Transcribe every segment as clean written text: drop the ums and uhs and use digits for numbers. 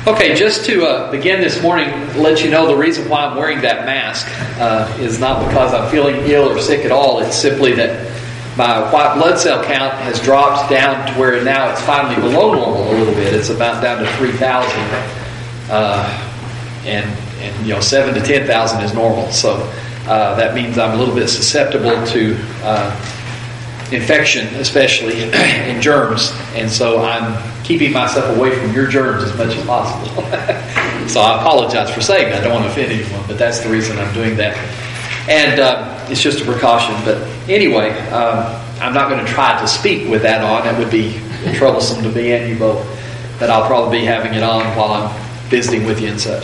Okay, just to begin this morning, let you know the reason why I'm wearing that mask is not because I'm feeling ill or sick at all. It's simply that my white blood cell count has dropped down to where now it's finally below normal a little bit. It's about down to 3,000, and 7 to 10,000 is normal. So that means I'm a little bit susceptible to infection, especially in germs, and so I'm keeping myself away from your germs as much as possible. So I apologize for saying that. I don't want to offend anyone, but that's the reason I'm doing that. And it's just a precaution. But anyway, I'm not going to try to speak with that on. That would be troublesome to me and you both. But I'll probably be having it on while I'm visiting with you and such.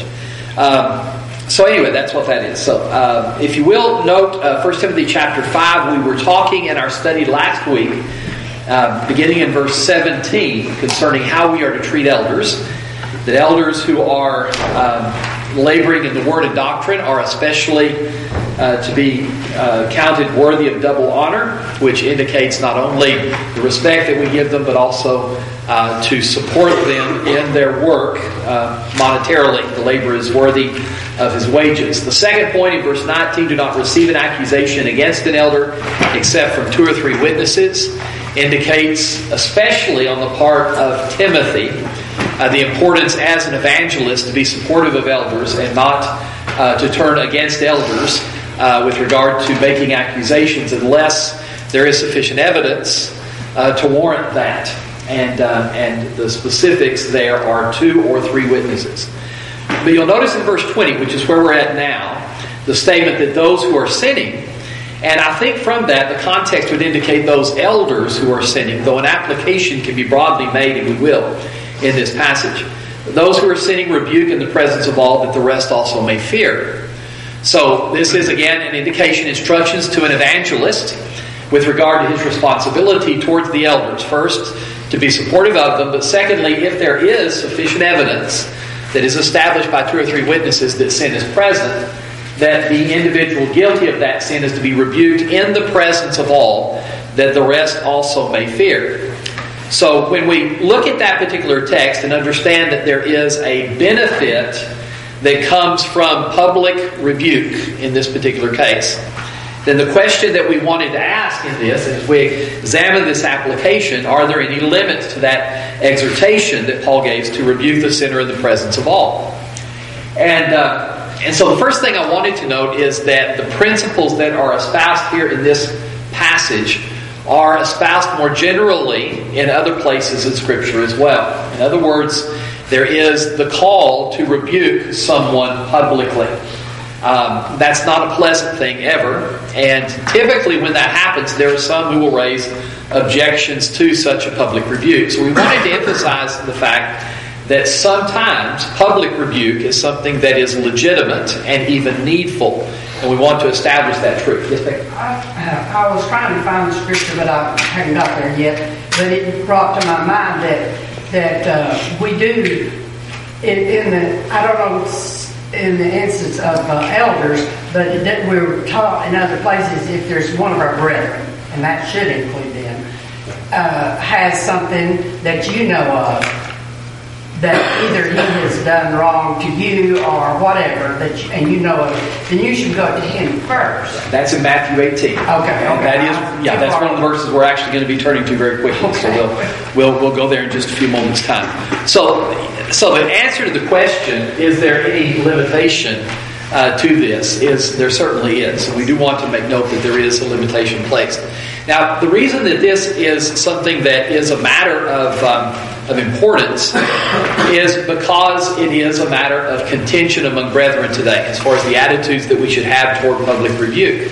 So anyway, that's what that is. So if you will, note 1 Timothy chapter 5. We were talking in our study last week, beginning in verse 17, concerning how we are to treat elders. That elders who are laboring in the word and doctrine are especially to be counted worthy of double honor, which indicates not only the respect that we give them, but also to support them in their work monetarily. The laborer is worthy of his wages. The second point in verse 19, do not receive an accusation against an elder except from 2 or 3 witnesses, indicates, especially on the part of Timothy, the importance as an evangelist to be supportive of elders and not to turn against elders with regard to making accusations unless there is sufficient evidence to warrant that. And the specifics there are 2 or 3 witnesses. But you'll notice in verse 20, which is where we're at now, the statement that those who are sinning, and I think from that the context would indicate those elders who are sinning, though an application can be broadly made, and we will in this passage. Those who are sinning rebuke in the presence of all, that the rest also may fear. So this is again an indication, instructions to an evangelist with regard to his responsibility towards the elders. First, to be supportive of them, but secondly, if there is sufficient evidence that is established by 2 or 3 witnesses that sin is present, that the individual guilty of that sin is to be rebuked in the presence of all, that the rest also may fear. So when we look at that particular text and understand that there is a benefit that comes from public rebuke in this particular case, then the question that we wanted to ask in this, as we examine this application, are there any limits to that exhortation that Paul gave to rebuke the sinner in the presence of all? And so the first thing I wanted to note is that the principles that are espoused here in this passage are espoused more generally in other places in Scripture as well. In other words, there is the call to rebuke someone publicly. That's not a pleasant thing ever, and typically when that happens, there are some who will raise objections to such a public rebuke. So we wanted to emphasize the fact that sometimes public rebuke is something that is legitimate and even needful, and we want to establish that truth. Yes, ma'am? I was trying to find the scripture, but I haven't got there yet. But it brought to my mind that we do in the, I don't know, in the instance of elders, but that we were taught in other places, if there's one of our brethren, and that should include them, has something that you know of, that either he has done wrong to you or whatever, and you know of, then you should go to him first. That's in Matthew 18. Okay. That is, that's one of the verses we're actually going to be turning to very quickly. Okay. So we'll go there in just a few moments' time. So the answer to the question, is there any limitation to this, is there certainly is. We do want to make note that there is a limitation placed. Now, the reason that this is something that is a matter of importance is because it is a matter of contention among brethren today as far as the attitudes that we should have toward public rebuke.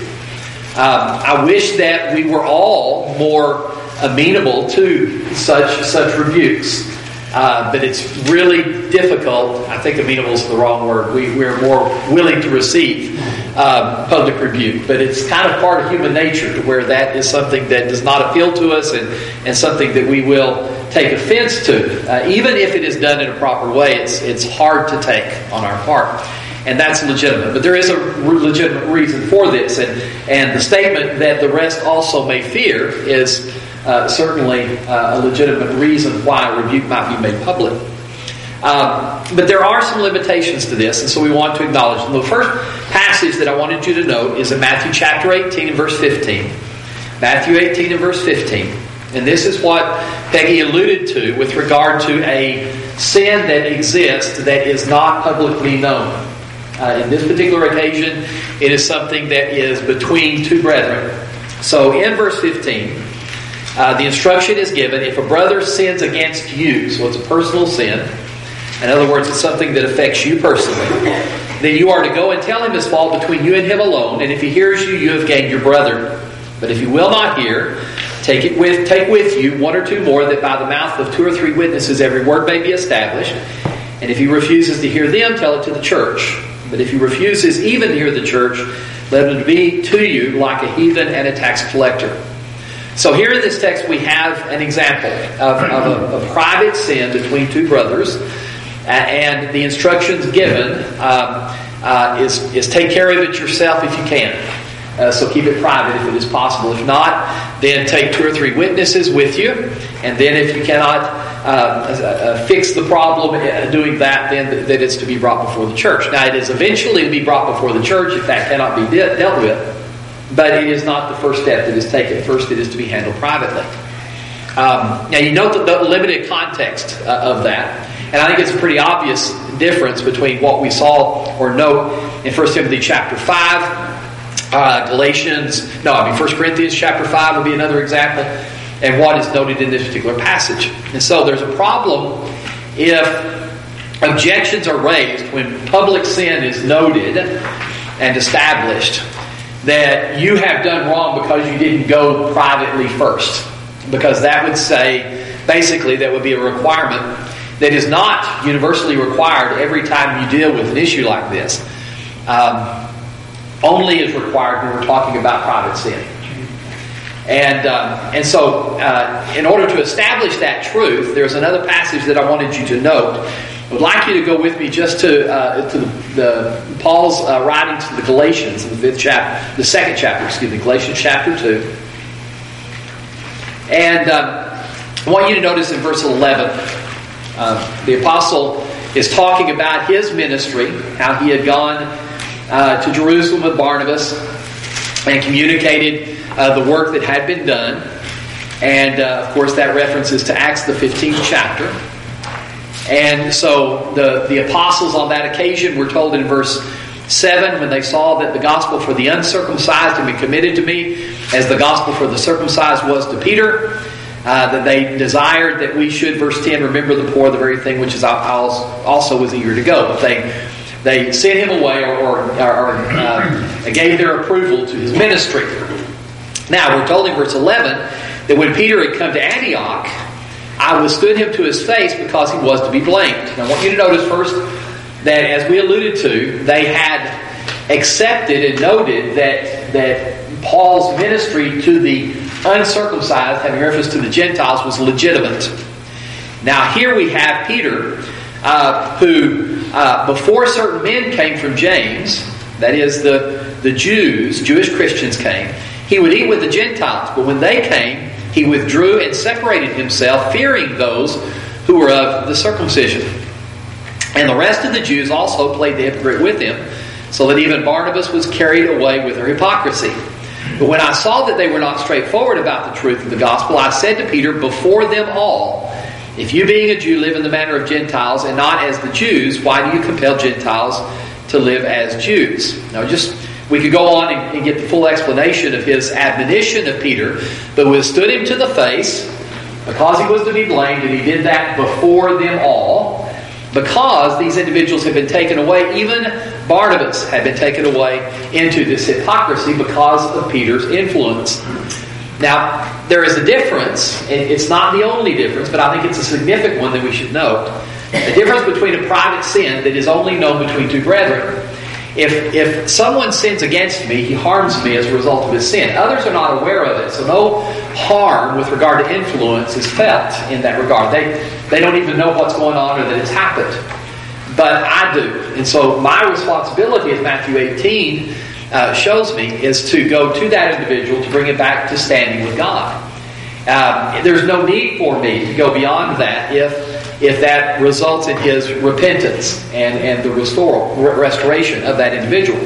I wish that we were all more amenable to such rebukes. But it's really difficult. I think amenable is the wrong word. We're more willing to receive public rebuke. But it's kind of part of human nature to where that is something that does not appeal to us and something that we will take offense to. Even if it is done in a proper way, it's hard to take on our part. And that's legitimate. But there is a legitimate reason for this. And the statement that the rest also may fear is certainly a legitimate reason why a rebuke might be made public. But there are some limitations to this, and so we want to acknowledge them. The first passage that I wanted you to note is in Matthew chapter 18 and verse 15. Matthew 18 and verse 15. And this is what Peggy alluded to with regard to a sin that exists that is not publicly known. In this particular occasion, it is something that is between two brethren. So in verse 15, the instruction is given, if a brother sins against you, so it's a personal sin, in other words, it's something that affects you personally, then you are to go and tell him his fault between you and him alone, and if he hears you, you have gained your brother. But if he will not hear, take with you one or two more, that by the mouth of 2 or 3 witnesses every word may be established. And if he refuses to hear them, tell it to the church. But if he refuses even to hear the church, let him be to you like a heathen and a tax collector. So here in this text we have an example of a private sin between two brothers, and the instructions given is take care of it yourself if you can. So keep it private if it is possible. If not, then take 2 or 3 witnesses with you. And then if you cannot fix the problem doing that, then that it's to be brought before the church. Now, it is eventually to be brought before the church if that cannot be dealt with. But it is not the first step that is taken. First, it is to be handled privately. Now, you note the limited context of that. And I think it's a pretty obvious difference between what we saw or note in 1 Timothy chapter 5, 1 Corinthians chapter 5 would be another example, and what is noted in this particular passage. And so there's a problem if objections are raised when public sin is noted and established, that you have done wrong because you didn't go privately first. Because that would say, basically, that would be a requirement that is not universally required every time you deal with an issue like this. Only is required when we're talking about private sin. And so in order to establish that truth, there's another passage that I wanted you to note. I would like you to go with me just to the Paul's writing to the Galatians, the second chapter, Galatians chapter 2. And I want you to notice in verse 11, the apostle is talking about his ministry, how he had gone to Jerusalem with Barnabas and communicated the work that had been done. And of course that references to Acts the 15th chapter. And so the apostles on that occasion were told in verse 7, when they saw that the gospel for the uncircumcised had been committed to me, as the gospel for the circumcised was to Peter, that they desired that we should, verse 10, remember the poor, the very thing which I also was eager to go. But they sent him away or gave their approval to his ministry. Now, we're told in verse 11 that when Peter had come to Antioch, I withstood him to his face because he was to be blamed. Now, I want you to notice first that, as we alluded to, they had accepted and noted that Paul's ministry to the uncircumcised, having reference to the Gentiles, was legitimate. Now, here we have Peter, who, before certain men came from James, that is the Jewish Christians came, he would eat with the Gentiles. But when they came, he withdrew and separated himself, fearing those who were of the circumcision. And the rest of the Jews also played the hypocrite with him, so that even Barnabas was carried away with their hypocrisy. But when I saw that they were not straightforward about the truth of the gospel, I said to Peter before them all, if you being a Jew live in the manner of Gentiles and not as the Jews, why do you compel Gentiles to live as Jews? Now we could go on and get the full explanation of his admonition of Peter, but withstood him to the face because he was to be blamed, and he did that before them all, because these individuals had been taken away. Even Barnabas had been taken away into this hypocrisy because of Peter's influence. Now, there is a difference. It's not the only difference, but I think it's a significant one that we should note. The difference between a private sin that is only known between two brethren. If someone sins against me, he harms me as a result of his sin. Others are not aware of it, so no harm with regard to influence is felt in that regard. They don't even know what's going on or that it's happened. But I do. And so my responsibility, as Matthew 18 shows me, is to go to that individual to bring it back to standing with God. There's no need for me to go beyond that if if that results in his repentance and the restoration of that individual.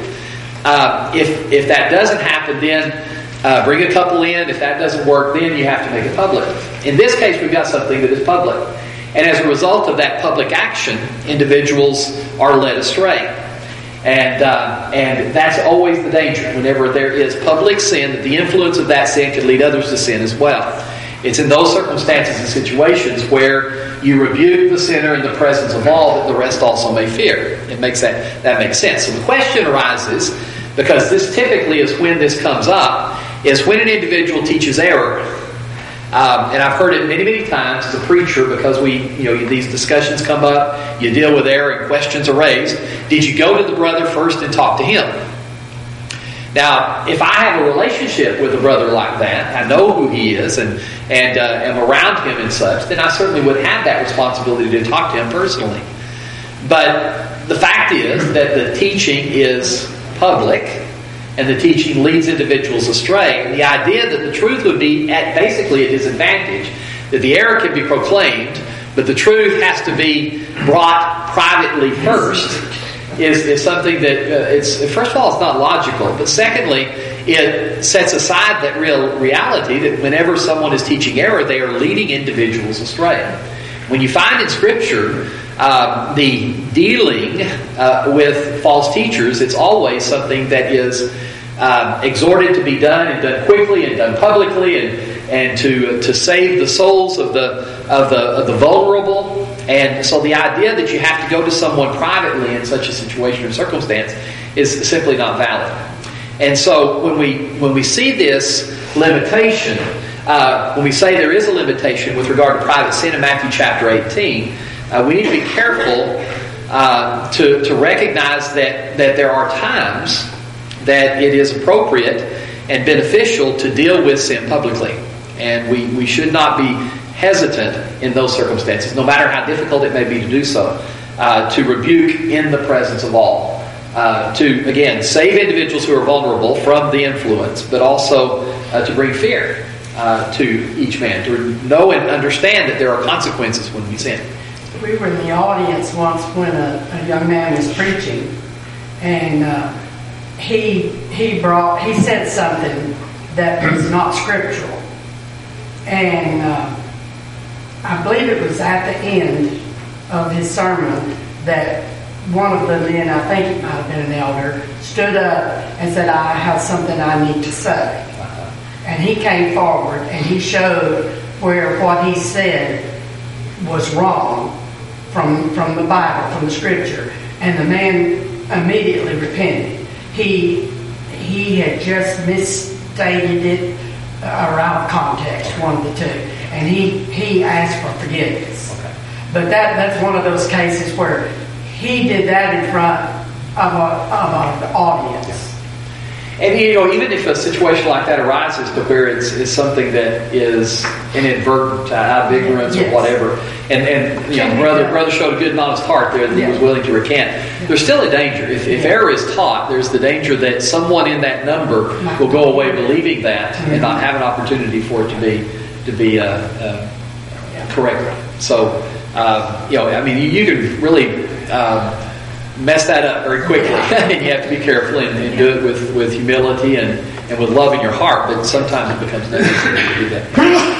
If that doesn't happen, then bring a couple in. If that doesn't work, then you have to make it public. In this case, we've got something that is public. And as a result of that public action, individuals are led astray. And that's always the danger. Whenever there is public sin, that the influence of that sin can lead others to sin as well. It's in those circumstances and situations where you rebuke the sinner in the presence of all, that the rest also may fear. That makes sense. So the question arises, because this typically is when this comes up, is when an individual teaches error. And I've heard it many, many times as a preacher, because these discussions come up, you deal with error and questions are raised. Did you go to the brother first and talk to him? Now, if I have a relationship with a brother like that, I know who he is and am around him and such, then I certainly would have that responsibility to talk to him personally. But the fact is that the teaching is public, and the teaching leads individuals astray. And the idea that the truth would be at basically a disadvantage, that the error can be proclaimed, but the truth has to be brought privately first, is something that first of all, it's not logical, but secondly, it sets aside that reality that whenever someone is teaching error, they are leading individuals astray. When you find in Scripture the dealing with false teachers, it's always something that is exhorted to be done, and done quickly and done publicly, and to save the souls of the vulnerable. And so the idea that you have to go to someone privately in such a situation or circumstance is simply not valid. And so when we see this limitation, when we say there is a limitation with regard to private sin in Matthew chapter 18, we need to be careful to recognize that there are times that it is appropriate and beneficial to deal with sin publicly. And we should not be hesitant in those circumstances, no matter how difficult it may be to do so, to rebuke in the presence of all. To, again, save individuals who are vulnerable from the influence, but also to bring fear to each man, to know and understand that there are consequences when we sin. We were in the audience once when a young man was preaching, and he said something that was not scriptural. And I believe it was at the end of his sermon that one of the men, I think it might have been an elder, stood up and said, "I have something I need to say." And he came forward and he showed where what he said was wrong from the Bible, from the Scripture. And the man immediately repented. He had just misstated it or out of context, one of the two. And he asked for forgiveness. Okay. But that's one of those cases where he did that in front of an audience. Yeah. And even if a situation like that arises to where it's something that is inadvertent, out of ignorance or whatever, and brother showed a good and honest heart there that he was willing to recant, there's still a danger. If error is taught, there's the danger that someone in that number will go away believing that and not have an opportunity for it to be corrected. So, you can really mess that up very quickly, and you have to be careful and do it with humility and with love in your heart. But sometimes it becomes necessary to do that.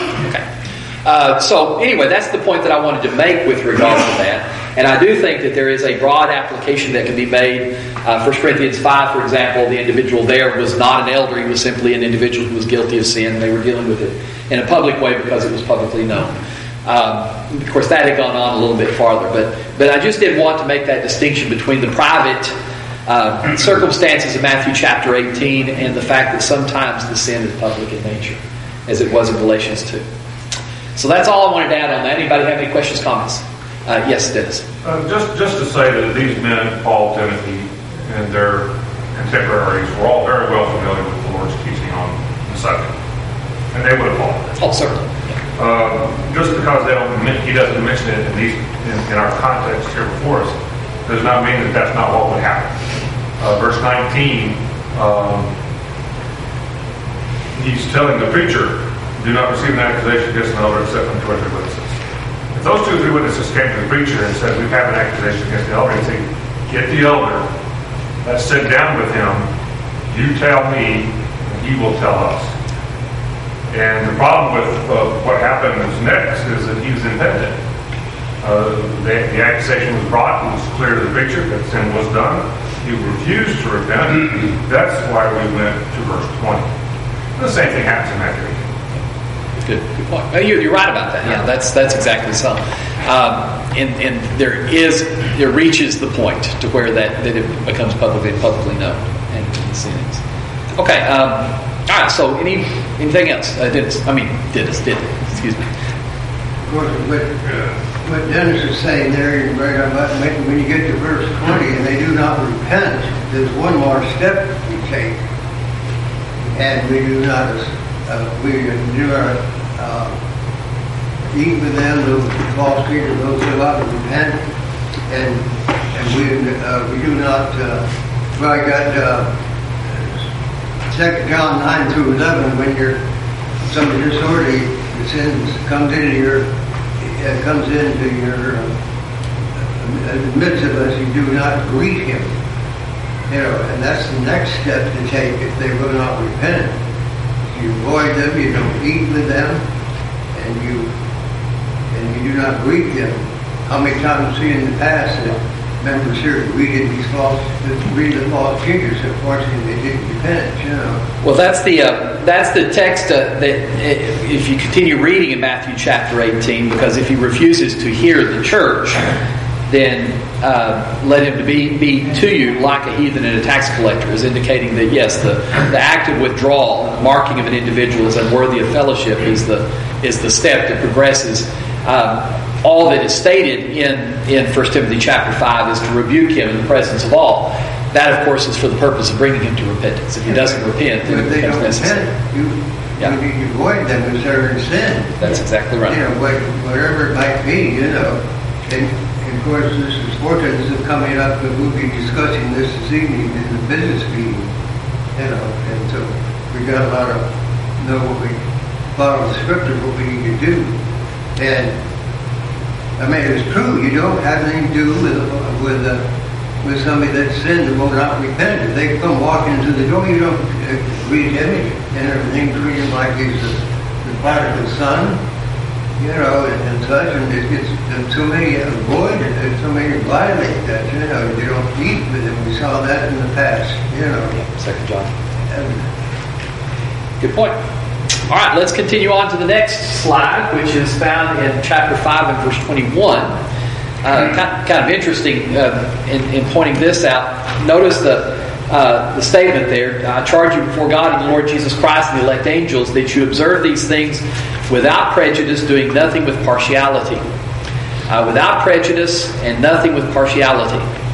Okay. So anyway, that's the point that I wanted to make with regard to that. And I do think that there is a broad application that can be made. 1 Corinthians 5, for example, the individual there was not an elder. He was simply an individual who was guilty of sin. They were dealing with it in a public way because it was publicly known. Of course, that had gone on a little bit farther, but I just did want to make that distinction between the private circumstances of Matthew chapter 18 and the fact that sometimes the sin is public in nature, as it was in Galatians 2. So that's all I wanted to add on that. Anybody have any questions, comments? Yes, Dennis. Just to say that these men, Paul, Timothy, and their contemporaries were all very well familiar with the Lord's teaching on the subject, and they would have followed it. Oh, certainly. Just because he doesn't mention it in our context here before us, does not mean that that's not what would happen. Verse 19, he's telling the preacher, "Do not receive an accusation against an elder except from 2 or 3 witnesses." If those 2 or 3 witnesses came to the preacher and said, we have an accusation against the elder, he'd say, get the elder, let's sit down with him, you tell me, and he will tell us. And the problem with what happened next is that he was impenitent. The accusation was brought, it was clear to the preacher that sin was done. He refused to repent. That's why we went to verse 20. The same thing happens in Matthew 18. Good point. Well, you're right about that. Yeah, that's exactly so. And there reaches the point to where that it becomes publicly known and sin is. Okay. All right. So anything else? Excuse me. Of course, what Dennis is saying there, right about when you get to verse 20, and they do not repent, there's one more step we take, and we do not eat with them, those false teachers, those who ought to repent, and we do not. Well, I got 2 John 9-11. When some disorderly sins comes into your midst of us, you do not greet him. And that's the next step to take if they will not repent. You avoid them, you don't eat with them, and you do not greet them. How many times we see in the past that members here greeted the false teachers? Unfortunately, they didn't repent. Well, that's the text that if you continue reading in Matthew chapter 18, because if he refuses to hear the church, then let him be to you like a heathen and a tax collector, is indicating that yes, the act of withdrawal, the marking of an individual as unworthy of fellowship is the step that progresses. All that is stated in 1 Timothy chapter 5 is to rebuke him in the presence of all. That, of course, is for the purpose of bringing him to repentance. If he doesn't repent, then it becomes necessary. You avoid them as they're in sin. That's exactly right. Whatever it might be, And of course, this is fortunate. This is coming up, and we'll be discussing this evening in the business meeting. And so we got a lot of what we follow the scripture, what we need to do. And I mean, it's true. You don't have anything to do with somebody that sinned and will not repent. If they come walking into the door, you don't greet him and everything. Treat him like he's the prodigal son, and such. And so many avoid it, and so many violate that. They don't eat with him. We saw that in the past. 2 John. Good point. All right, let's continue on to the next slide, which is found in chapter 5 and verse 21. Kind of interesting in pointing this out. Notice the statement there. I charge you before God and the Lord Jesus Christ and the elect angels that you observe these things without prejudice, doing nothing with partiality. Without prejudice and nothing with partiality.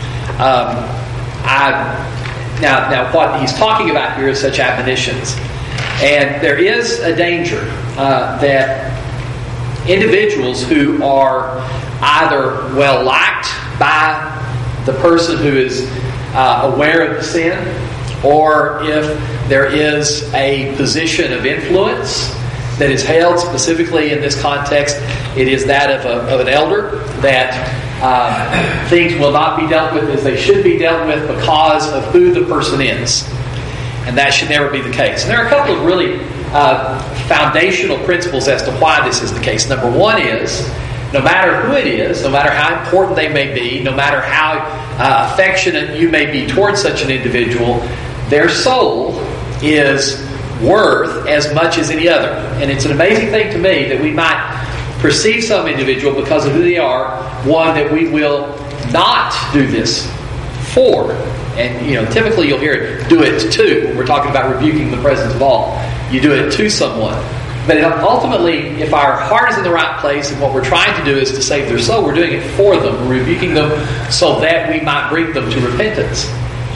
Now, what he's talking about here is such admonitions. And there is a danger that individuals who are either well liked by the person who is aware of the sin, or if there is a position of influence that is held specifically in this context, it is that of an elder, that things will not be dealt with as they should be dealt with because of who the person is. And that should never be the case. And there are a couple of really foundational principles as to why this is the case. Number one is, no matter who it is, no matter how important they may be, no matter how affectionate you may be towards such an individual, their soul is worth as much as any other. And it's an amazing thing to me that we might perceive some individual because of who they are, one that we will not do this for. And typically you'll hear it, do it to, when we're talking about rebuking the presence of all. You do it to someone. But ultimately, if our heart is in the right place and what we're trying to do is to save their soul, we're doing it for them. We're rebuking them so that we might bring them to repentance.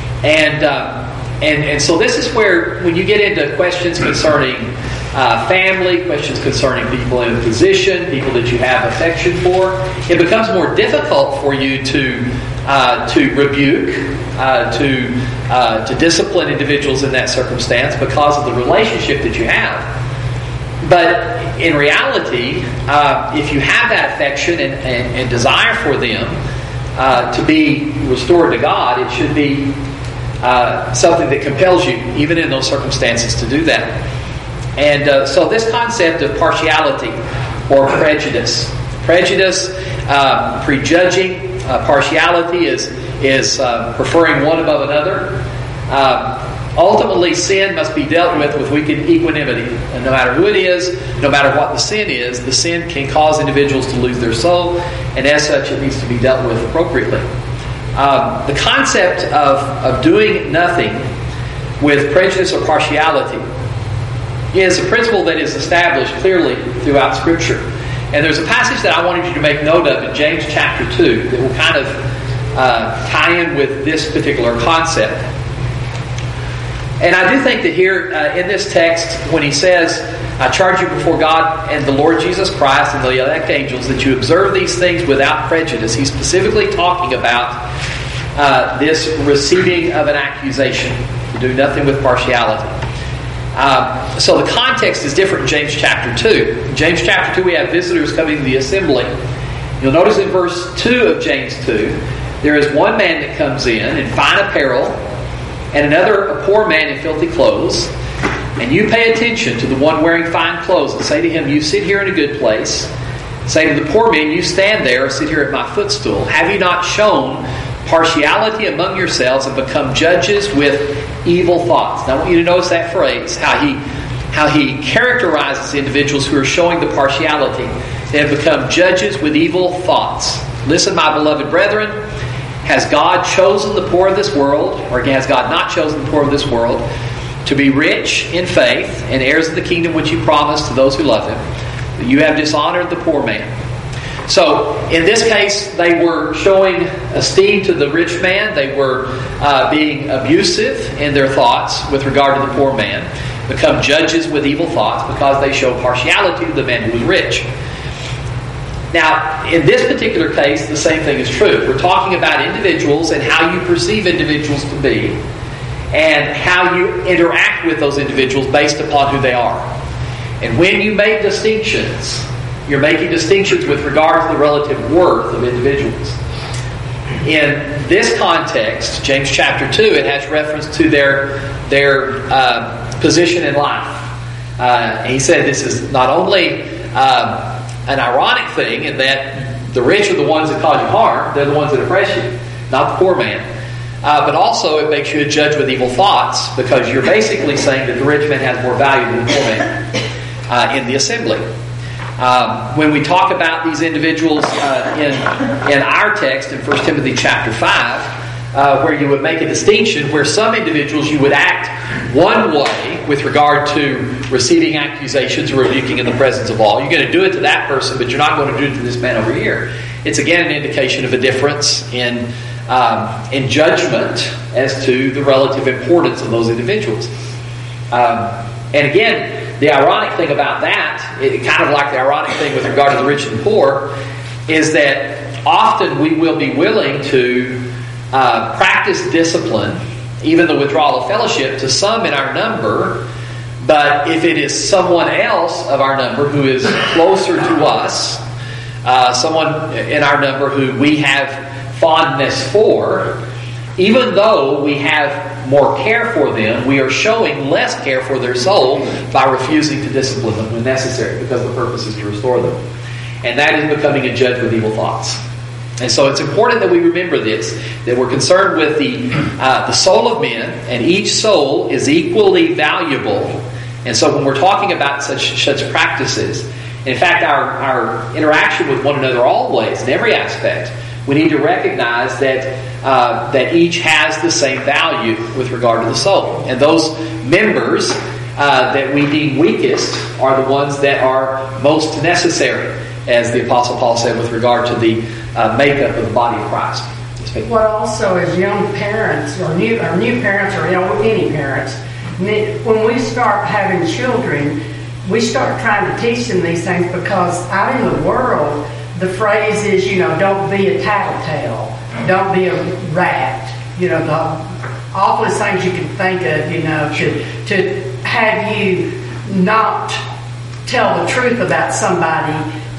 And so this is where, when you get into questions concerning family, questions concerning people in a position, people that you have affection for, it becomes more difficult for you to rebuke, to discipline individuals in that circumstance because of the relationship that you have. But in reality, if you have that affection and desire for them to be restored to God, it should be something that compels you, even in those circumstances, to do that. And so this concept of partiality or prejudice, prejudging, partiality is preferring one above another. Ultimately, sin must be dealt with equanimity. And no matter who it is, no matter what the sin can cause individuals to lose their soul, and as such, it needs to be dealt with appropriately. The concept of doing nothing with prejudice or partiality is a principle that is established clearly throughout Scripture. And there's a passage that I wanted you to make note of in James chapter 2 that will kind of tie in with this particular concept. And I do think that here in this text, when he says, I charge you before God and the Lord Jesus Christ and the elect angels that you observe these things without prejudice, he's specifically talking about this receiving of an accusation. You do nothing with partiality. So the context is different in James chapter 2. In James chapter 2, we have visitors coming to the assembly. You'll notice in verse 2 of James 2, there is one man that comes in fine apparel, and another a poor man in filthy clothes. And you pay attention to the one wearing fine clothes and say to him, you sit here in a good place. Say to the poor man, you stand there or sit here at my footstool. Have you not shown partiality among yourselves and become judges with evil thoughts? Now I want you to notice that phrase, how he characterizes individuals who are showing the partiality. They have become judges with evil thoughts. Listen, my beloved brethren, has God chosen the poor of this world, or has God not chosen the poor of this world, to be rich in faith and heirs of the kingdom which He promised to those who love Him? You have dishonored the poor man. So, in this case, they were showing esteem to the rich man. They were being abusive in their thoughts with regard to the poor man. Become judges with evil thoughts because they show partiality to the man who was rich. Now, in this particular case, the same thing is true. We're talking about individuals and how you perceive individuals to be and how you interact with those individuals based upon who they are. And when you make distinctions, you're making distinctions with regard to the relative worth of individuals. In this context, James chapter 2, it has reference to their position in life. And he said this is not only an ironic thing in that the rich are the ones that cause you harm, they're the ones that oppress you, not the poor man. But also it makes you a judge with evil thoughts because you're basically saying that the rich man has more value than the poor man in the assembly. When we talk about these individuals in our text in 1 Timothy chapter 5, where you would make a distinction where some individuals you would act one way with regard to receiving accusations or rebuking in the presence of all. You're going to do it to that person, but you're not going to do it to this man over here. It's again an indication of a difference in judgment as to the relative importance of those individuals. And again, the ironic thing about that, kind of like the ironic thing with regard to the rich and poor, is that often we will be willing to practice discipline, even the withdrawal of fellowship, to some in our number. But if it is someone else of our number who is closer to us, someone in our number who we have fondness for, even though we have more care for them, we are showing less care for their soul by refusing to discipline them when necessary, because the purpose is to restore them. And that is becoming a judge with evil thoughts. And so it's important that we remember this, that we're concerned with the soul of men, and each soul is equally valuable. And so when we're talking about such practices, in fact, our interaction with one another always, in every aspect, we need to recognize that each has the same value with regard to the soul. And those members that we deem weakest are the ones that are most necessary, as the Apostle Paul said with regard to the makeup of the body of Christ. What also as young parents or new parents or any parents, when we start having children, we start trying to teach them these things, because out in the world, the phrase is, don't be a tattletale, don't be a rat. The awfulest things you can think of, to have you not tell the truth about somebody,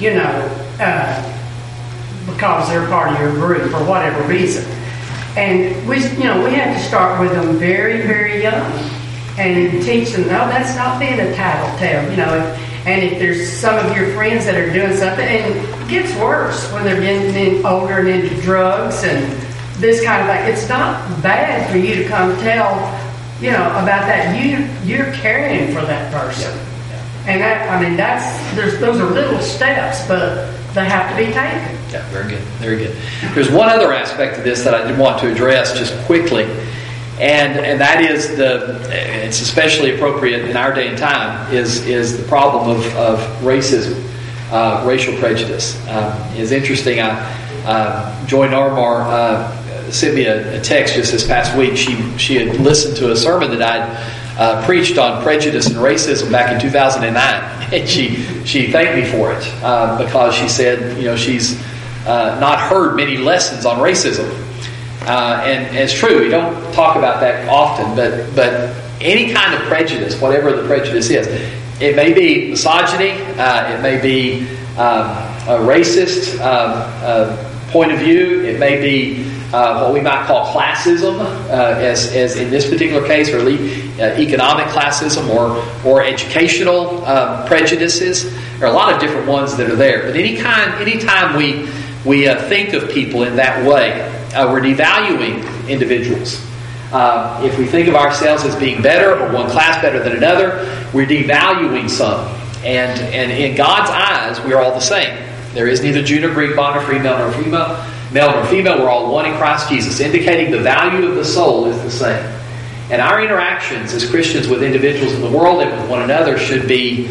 because they're part of your group for whatever reason. And we have to start with them very, very young and teach them, no, that's not being a tattletale, And if there's some of your friends that are doing something, and it gets worse when they're getting older and into drugs and this kind of thing. It's not bad for you to come tell, about that. You're caring for that person. And those are little steps, but they have to be taken. Yeah, very good, very good. There's one other aspect of this that I did want to address just quickly, and that is it's especially appropriate in our day and time is the problem of racism, racial prejudice. It's interesting. Joy Narmar sent me a text just this past week. She had listened to a sermon that I'd preached on prejudice and racism back in 2009, and she thanked me for it because she said, she's not heard many lessons on racism, and it's true. We don't talk about that often, but any kind of prejudice, whatever the prejudice is, it may be misogyny, it may be a racist point of view, it may be what we might call classism, as in this particular case, or economic classism, or educational prejudices. There are a lot of different ones that are there. But anytime we think of people in that way, we're devaluing individuals. If we think of ourselves as being better, or one class better than another, we're devaluing some. And in God's eyes, we're all the same. There is neither Jew nor Greek, bond nor free, male nor female. Male nor female, we're all one in Christ Jesus, indicating the value of the soul is the same. And our interactions as Christians with individuals in the world and with one another should be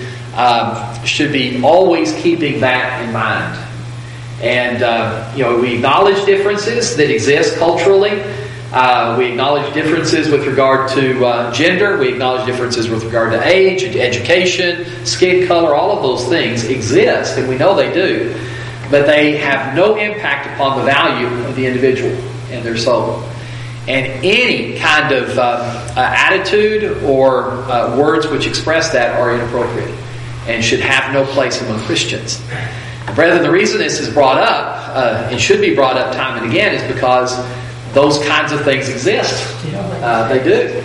always keeping that in mind. And we acknowledge differences that exist culturally. We acknowledge differences with regard to gender. We acknowledge differences with regard to age, education, skin color. All of those things exist, and we know they do. But they have no impact upon the value of the individual and their soul. And any kind of attitude or words which express that are inappropriate and should have no place among Christians. Brethren, the reason this is brought up, and should be brought up time and again, is because those kinds of things exist. They do.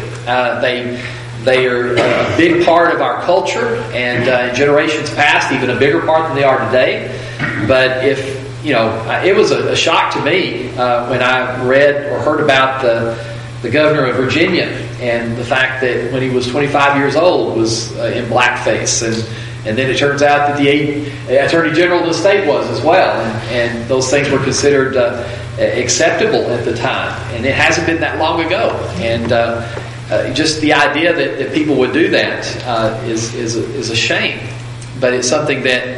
They are a big part of our culture, and in generations past, even a bigger part than they are today. But it was a shock to me when I read or heard about the governor of Virginia and the fact that when he was 25 years old was in blackface, and then it turns out that the Attorney General of the state was as well, and those things were considered acceptable at the time, and it hasn't been that long ago, and just the idea that people would do that is a shame, but it's something that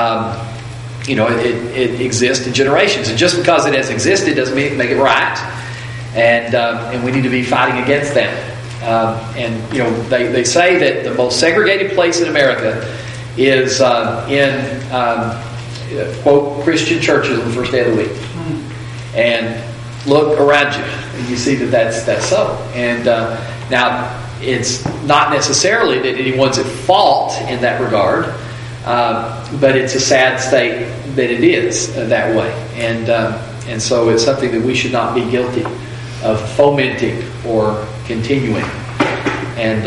it exists in generations, and just because it has existed doesn't make it right, and we need to be fighting against that. They say that the most segregated place in America is in quote Christian churches on the first day of the week. And look around you, and you see that's so. And now it's not necessarily that anyone's at fault in that regard, but it's a sad state that it is that way. And so it's something that we should not be guilty of fomenting or continuing. And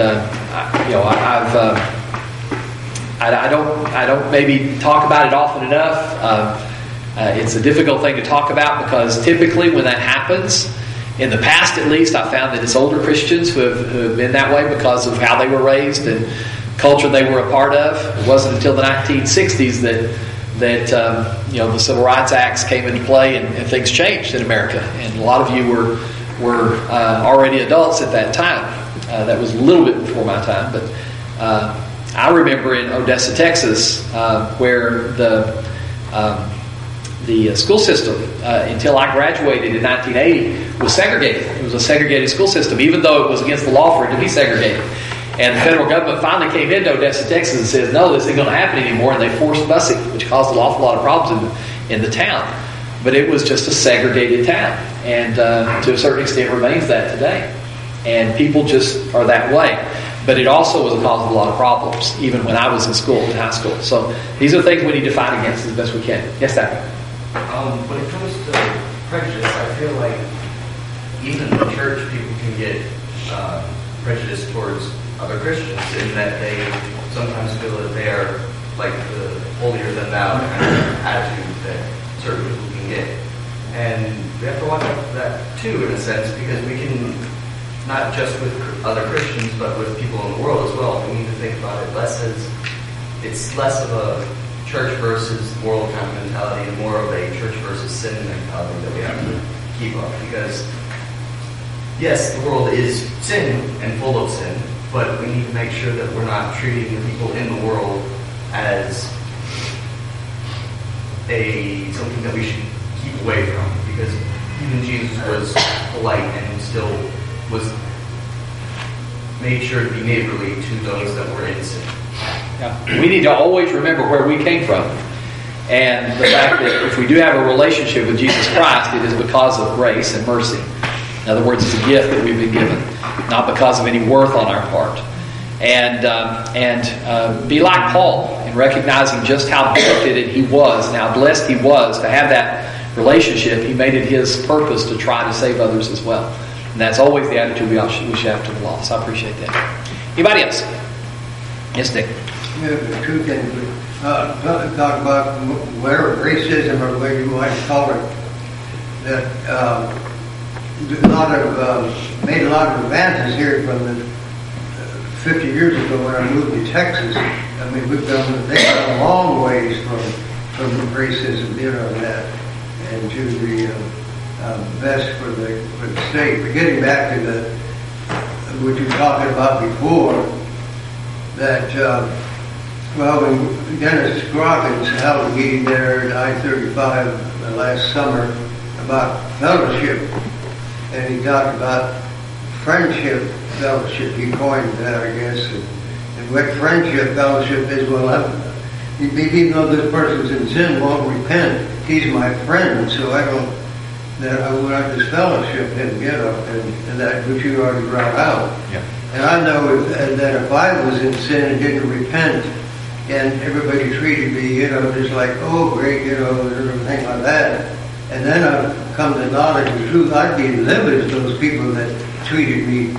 I don't maybe talk about it often enough. It's a difficult thing to talk about because typically when that happens, in the past at least, I found that it's older Christians who have been that way because of how they were raised and culture they were a part of. It wasn't until the 1960s that the Civil Rights Acts came into play and things changed in America. And a lot of you were already adults at that time. That was a little bit before my time, but I remember in Odessa, Texas, where the school system, until I graduated in 1980, was segregated. It was a segregated school system, even though it was against the law for it to be segregated. And the federal government finally came into Odessa, Texas and said, no, this isn't going to happen anymore, and they forced busing, which caused an awful lot of problems in the town. But it was just a segregated town, and to a certain extent remains that today. And people just are that way. But it also was a cause of a lot of problems, even when I was in school, in high school. So these are things we need to fight against as best we can. Yes, Dad? When it comes to prejudice, I feel like even in the church, people can get prejudice towards other Christians in that they sometimes feel that they are like the holier than thou kind of attitude that certain people can get. And we have to watch out for that too, in a sense, because we can, not just with other Christians, but with people in the world as well, we need to think about it less as, it's less of a church versus moral kind of mentality and more of a church versus sin mentality that we have to keep up. Because, yes, the world is sin and full of sin, but we need to make sure that we're not treating the people in the world as something that we should keep away from. Because even Jesus was polite and still made sure to be neighborly to those that were in sin. Yeah. We need to always remember where we came from. And the fact that if we do have a relationship with Jesus Christ, it is because of grace and mercy. In other words, it's a gift that we've been given, not because of any worth on our part. And be like Paul in recognizing just how benefited he was and how blessed he was to have that relationship. He made it his purpose to try to save others as well. And that's always the attitude we should have to the law. So I appreciate that. Anybody else? Yes, Nick. Yeah, the two things. Talk about whatever racism or whatever you might call it. That made a lot of advances here from the 50 years ago when I moved to Texas. I mean, they've come a long ways from racism, that, and to the best for the state. But getting back to what you were talking about before, that when Dennis Scroggins held a meeting there at I-35 last summer about fellowship, and he talked about friendship fellowship. He coined that, I guess. And what friendship fellowship is, even though this person's in sin, won't repent, he's my friend, so I would like this fellowship him, and that which you already brought out. Yeah. And I know that if I was in sin and didn't repent, and everybody treated me, just like, oh, great, and everything like that, and then I've come to knowledge of the truth, I'd be livid to those people that treated me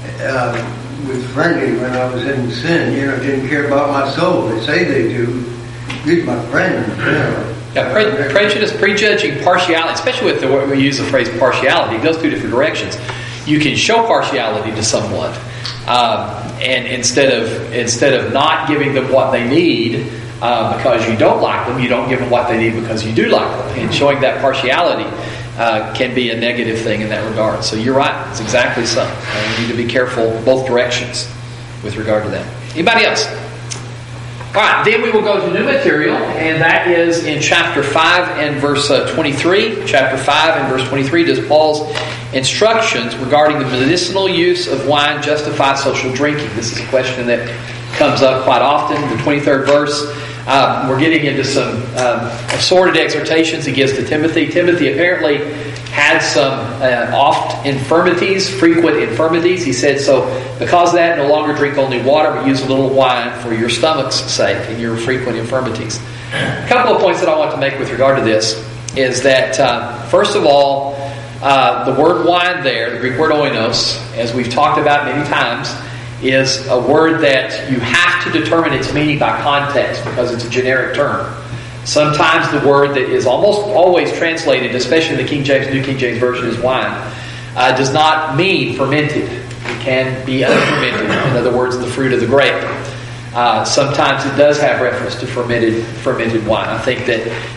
with friendly when I was in sin, didn't care about my soul. They say they do. He's my friend, Yeah, prejudice, prejudging, partiality, especially with the way we use the phrase partiality, it goes two different directions. You can show partiality to someone, and instead of not giving them what they need because you don't like them, you don't give them what they need because you do like them. And showing that partiality can be a negative thing in that regard. So you're right; it's exactly so. We need to be careful both directions with regard to that. Anybody else? All right, then we will go to new material, and that is in chapter 5 and verse 23. Chapter 5 and verse 23 does Paul's instructions regarding the medicinal use of wine justify social drinking. This is a question that comes up quite often. The 23rd verse, we're getting into some assorted exhortations he gives to Timothy. Timothy apparently had some frequent infirmities. He said, so because of that, no longer drink only water, but use a little wine for your stomach's sake and your frequent infirmities. A couple of points that I want to make with regard to this is that, first of all, the word wine there, the Greek word oinos, as we've talked about many times, is a word that you have to determine its meaning by context because it's a generic term. Sometimes the word that is almost always translated, especially in the King James, New King James Version, as wine, does not mean fermented. It can be unfermented. In other words, the fruit of the grape. Sometimes it does have reference to fermented wine. I think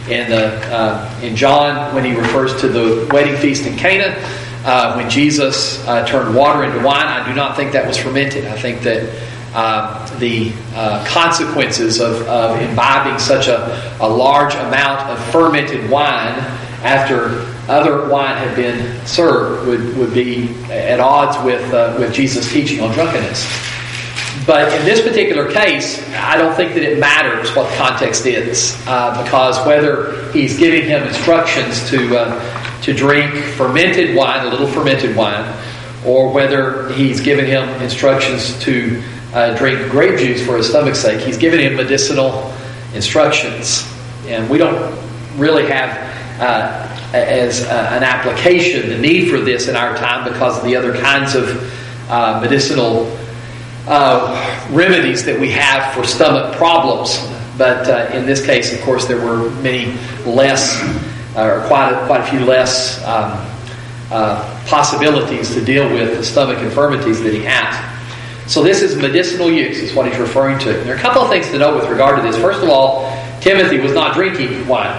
that in John, when he refers to the wedding feast in Cana, when Jesus turned water into wine, I do not think that was fermented. I think that the consequences of imbibing such a large amount of fermented wine after other wine had been served would be at odds with Jesus' teaching on drunkenness. But in this particular case, I don't think that it matters what the context is, because whether he's giving him instructions to drink fermented wine, a little fermented wine, or whether he's giving him instructions to drink grape juice for his stomach's sake. He's given him medicinal instructions. And we don't really have, as an application, the need for this in our time because of the other kinds of medicinal remedies that we have for stomach problems. But in this case, of course, there were many less, or quite a few less possibilities to deal with the stomach infirmities that he has. So this is medicinal use, is what he's referring to. There are a couple of things to note with regard to this. First of all, Timothy was not drinking wine.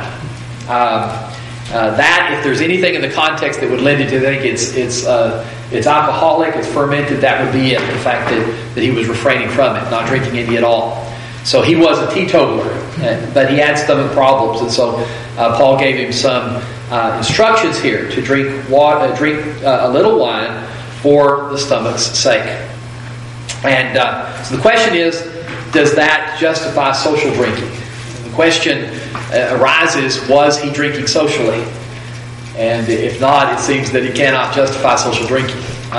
That, if there's anything in the context that would lend it to think it's alcoholic, it's fermented, that would be it. The fact that he was refraining from it, not drinking any at all. So he was a teetotaler, but he had stomach problems, and so Paul gave him some instructions here to drink a little wine for the stomach's sake. And so the question is, does that justify social drinking? And the question arises, was he drinking socially? And if not, it seems that he cannot justify social drinking.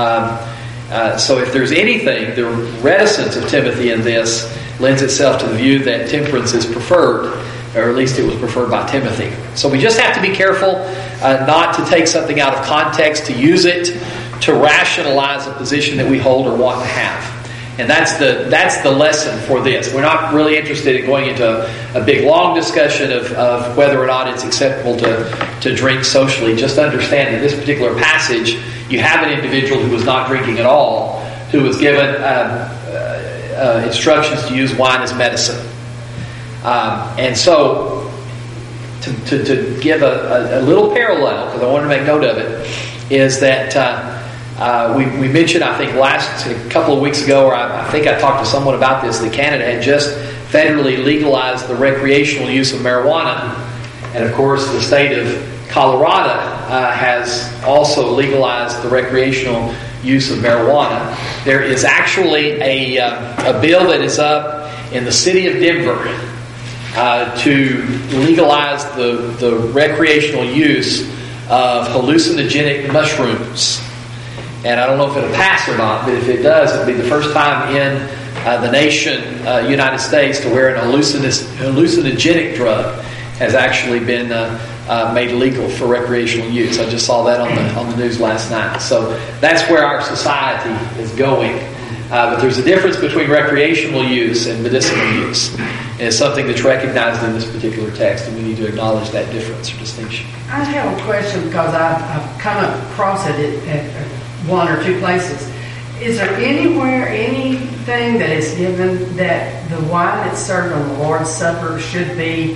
So if there's anything, the reticence of Timothy in this lends itself to the view that temperance is preferred, or at least it was preferred by Timothy. So we just have to be careful not to take something out of context, to use it to rationalize a position that we hold or want to have. And that's the lesson for this. We're not really interested in going into a big long discussion of whether or not it's acceptable to drink socially. Just understand in this particular passage, you have an individual who was not drinking at all, who was given instructions to use wine as medicine. And so, to give a little parallel, because I wanted to make note of it, is that we mentioned, I think, a couple of weeks ago, or I think I talked to someone about this, that Canada had just federally legalized the recreational use of marijuana. And of course, the state of Colorado has also legalized the recreational use of marijuana. There is actually a bill that is up in the city of Denver to legalize the recreational use of hallucinogenic mushrooms. And I don't know if it'll pass or not, but if it does, it'll be the first time in the nation, United States, to where an hallucinogenic drug has actually been made legal for recreational use. I just saw that on the news last night. So that's where our society is going. But there's a difference between recreational use and medicinal use. And it's something that's recognized in this particular text, and we need to acknowledge that difference or distinction. I have a question because I've come across it at one or two places. Is there anywhere anything that is given that the wine that's served on the Lord's Supper should be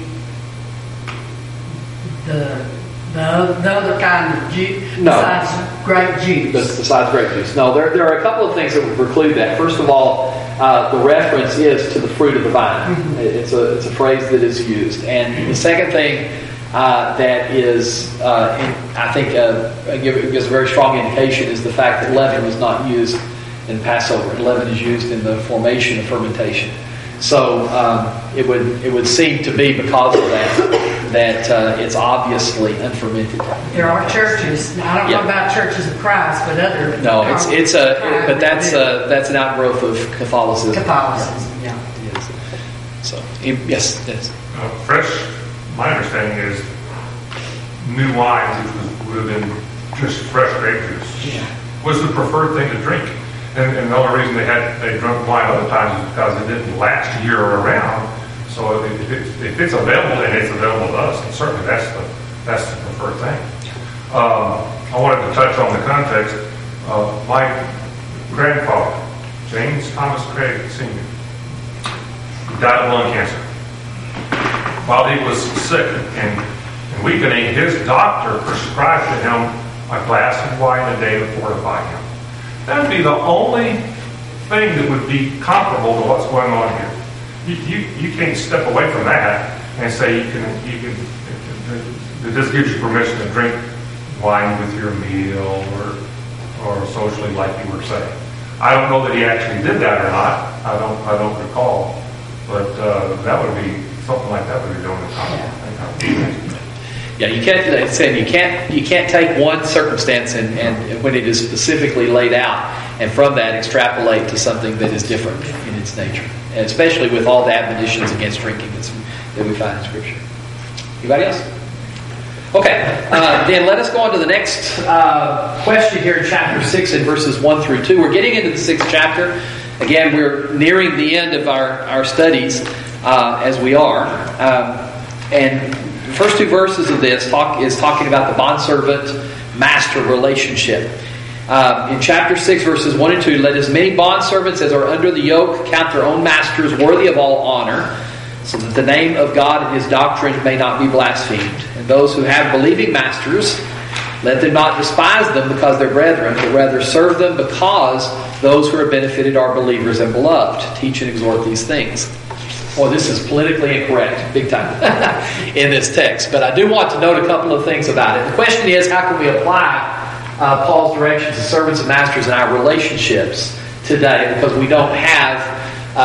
the other kind of juice besides grape juice? Besides grape juice. No, there are a couple of things that would preclude that. First of all, the reference is to the fruit of the vine. Mm-hmm. It's a phrase that is used. And the second thing that is, I think, gives a very strong indication is the fact that leaven was not used in Passover. Leaven is used in the formation of fermentation. So it would seem to be because of that it's obviously unfermented. There are churches. I don't know about Churches of Christ, but other. No, but that's an outgrowth of Catholicism. Catholicism, yeah. Yes. So yes. Fresh. My understanding is new wine, which would have been just fresh grape juice, was the preferred thing to drink. And the only reason they drank wine other times is because it didn't last year around. So if it's available, and it's available to us, and certainly that's the preferred thing. I wanted to touch on the context. My grandfather, James Thomas Craig Sr., he died of lung cancer. While he was sick and weakening, his doctor prescribed to him a glass of wine a day to fortify him. That would be the only thing that would be comparable to what's going on here. You can't step away from that and say you can that this gives you permission to drink wine with your meal or socially, like you were saying. I don't know that he actually did that or not. I don't recall, but that would be something like that would be doing the common thing. Yeah, you can't take one circumstance and when it is specifically laid out, and from that extrapolate to something that is different in its nature, and especially with all the admonitions against drinking that we find in Scripture. Anybody else? Okay, then let us go on to the next question here in chapter 6 and verses 1 through 2. We're getting into the 6th chapter. Again, we're nearing the end of our studies as we are. And the first 2 verses of this is talking about the bondservant-master relationship. In chapter 6, verses 1 and 2, let as many bondservants as are under the yoke count their own masters worthy of all honor, so that the name of God and His doctrine may not be blasphemed. And those who have believing masters, let them not despise them because they're brethren, but rather serve them because those who are benefited are believers and beloved. Teach and exhort these things. Well, this is politically incorrect, big time, in this text. But I do want to note a couple of things about it. The question is, how can we apply Paul's directions to servants and masters in our relationships today? Because we don't have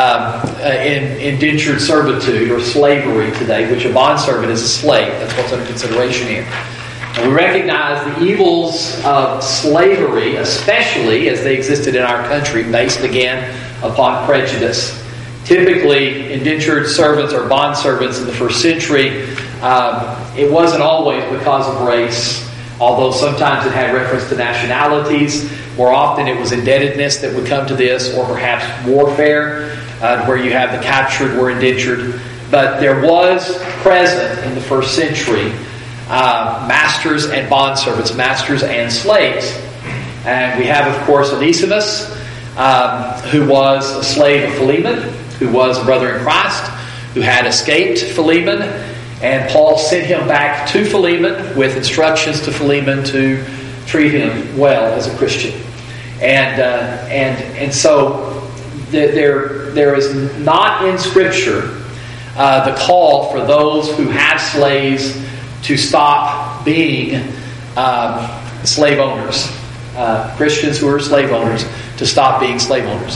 indentured servitude or slavery today, which a bondservant is a slave. That's what's under consideration here. And we recognize the evils of slavery, especially as they existed in our country, based again upon prejudice. Typically, indentured servants or bondservants in the first century, it wasn't always because of race, although sometimes it had reference to nationalities. More often it was indebtedness that would come to this, or perhaps warfare, where you have the captured were indentured. But there was present in the first century masters and bondservants, masters and slaves. And we have, of course, Onesimus, who was a slave of Philemon, who was a brother in Christ, who had escaped Philemon. And Paul sent him back to Philemon with instructions to Philemon to treat him well as a Christian. And so there is not in Scripture the call for those who have slaves to stop being slave owners. Christians who are slave owners to stop being slave owners.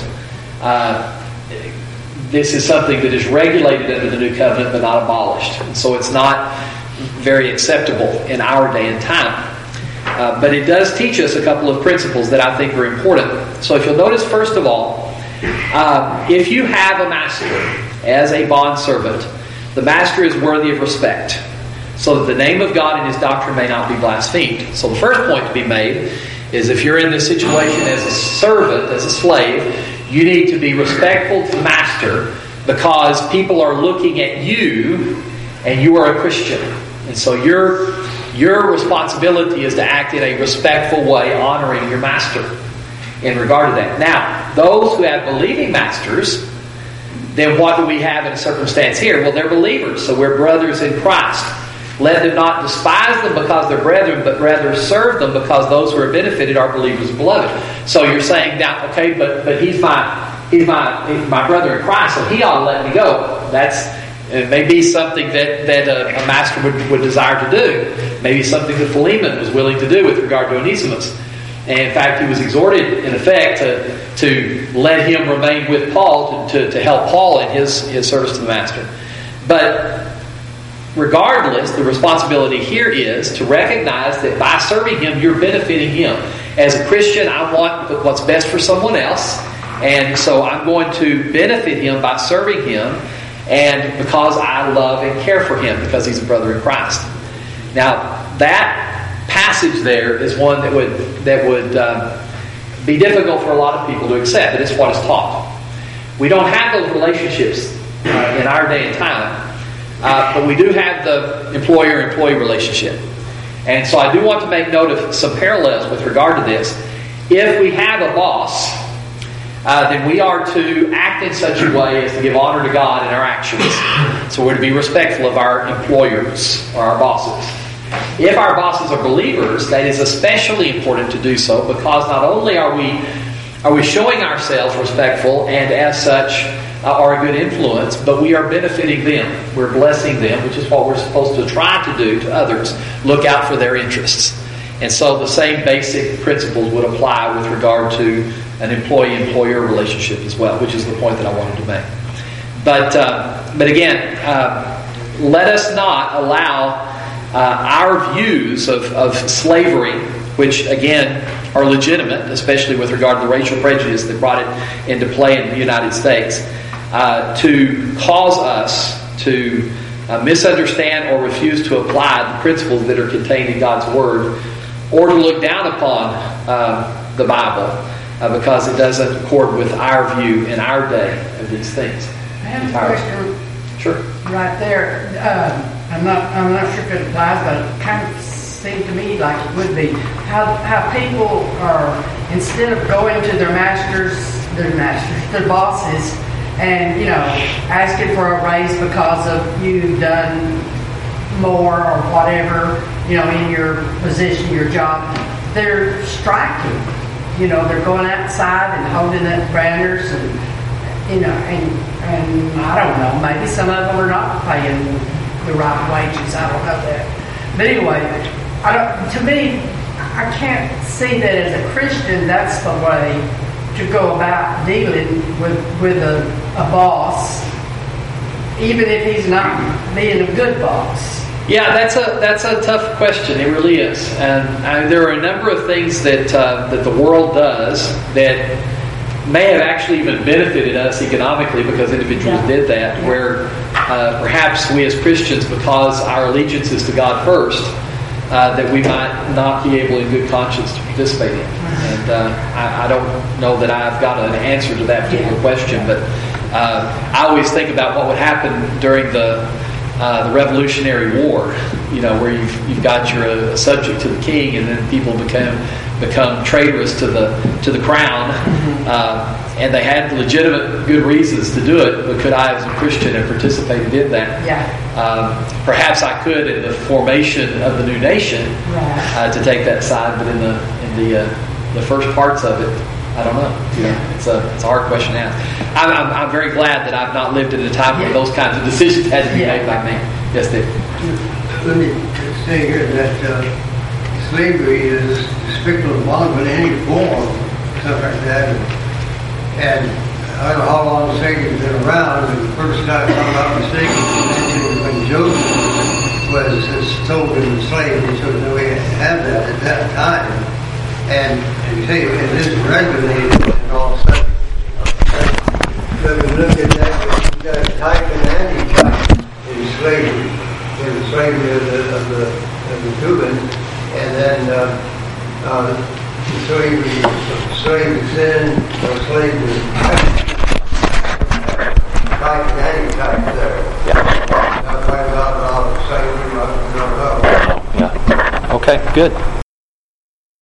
This is something that is regulated under the New Covenant but not abolished. And so it's not very acceptable in our day and time. But it does teach us a couple of principles that I think are important. So if you'll notice, first of all, if you have a master as a bondservant, the master is worthy of respect, so that the name of God and His doctrine may not be blasphemed. So the first point to be made is, if you're in this situation as a servant, as a slave, you need to be respectful to the master, because people are looking at you and you are a Christian. And so your responsibility is to act in a respectful way, honoring your master in regard to that. Now, those who have believing masters, then what do we have in a circumstance here? Well, they're believers, so we're brothers in Christ. Let them not despise them because they're brethren, but rather serve them because those who are benefited are believers and beloved. So you're saying, now, okay, but he's my brother in Christ, so he ought to let me go. It may be something that a master would desire to do. Maybe something that Philemon was willing to do with regard to Onesimus. And in fact, he was exhorted, in effect, to let him remain with Paul, to help Paul in his service to the master. But regardless, the responsibility here is to recognize that by serving him, you're benefiting him. As a Christian, I want what's best for someone else, and so I'm going to benefit him by serving him, and because I love and care for him, because he's a brother in Christ. Now, that passage there is one that would be difficult for a lot of people to accept, but it's what is taught. We don't have those relationships in our day and time. But we do have the employer-employee relationship. And so I do want to make note of some parallels with regard to this. If we have a boss, then we are to act in such a way as to give honor to God in our actions. So we're to be respectful of our employers or our bosses. If our bosses are believers, that is especially important to do so, because not only are we showing ourselves respectful and as such are a good influence, but we are benefiting them. We're blessing them, which is what we're supposed to try to do to others. Look out for their interests. And so the same basic principles would apply with regard to an employee-employer relationship as well, which is the point that I wanted to make. But again, let us not allow our views of slavery, which again are legitimate, especially with regard to the racial prejudice that brought it into play in the United States, to cause us to misunderstand or refuse to apply the principles that are contained in God's Word, or to look down upon the Bible because it doesn't accord with our view in our day of these things. I have a question. Sure. Right there. I'm not sure if it applies, but it kind of seemed to me like it would be. How people are, instead of going to their their bosses, and asking for a raise because of you've done more or whatever, in your position, your job, they're striking. They're going outside and holding up banners and I don't know, maybe some of them are not paying the right wages. I don't know that. But anyway, to me, I can't see that as a Christian that's the way to go about dealing with a boss, even if he's not being a good boss. Yeah, that's a tough question. It really is, and there are a number of things that the world does that may have actually even benefited us economically because individuals did that. Where perhaps we as Christians, because our allegiance is to God first, that we might not be able in good conscience to participate in. And I don't know that I've got an answer to that particular question, but I always think about what would happen during the Revolutionary War, where you've got your subject to the king, and then people become traitorous to the crown, and they had legitimate good reasons to do it. But could I, as a Christian, have participated in that? Yeah. Perhaps I could in the formation of the new nation to take that side, but in the first parts of it, I don't know. It's a hard question to ask. I'm very glad that I've not lived at a time where those kinds of decisions had to be made by me. Yes, Dave. Let me say here that slavery is despicable and abominable in any form, stuff like that. And I don't know how long slavery's been around. And the first time, if I'm not mistaken, when Joseph was sold into slavery, so we had that at that time. And you say it is regulated and all such. But we look at that, you got type and anti-type in slavery. In the slavery of the Cubans, and then slave to sin or slave to type and anti-type there. Not quite about slavery, I don't know. Yeah. Okay, good.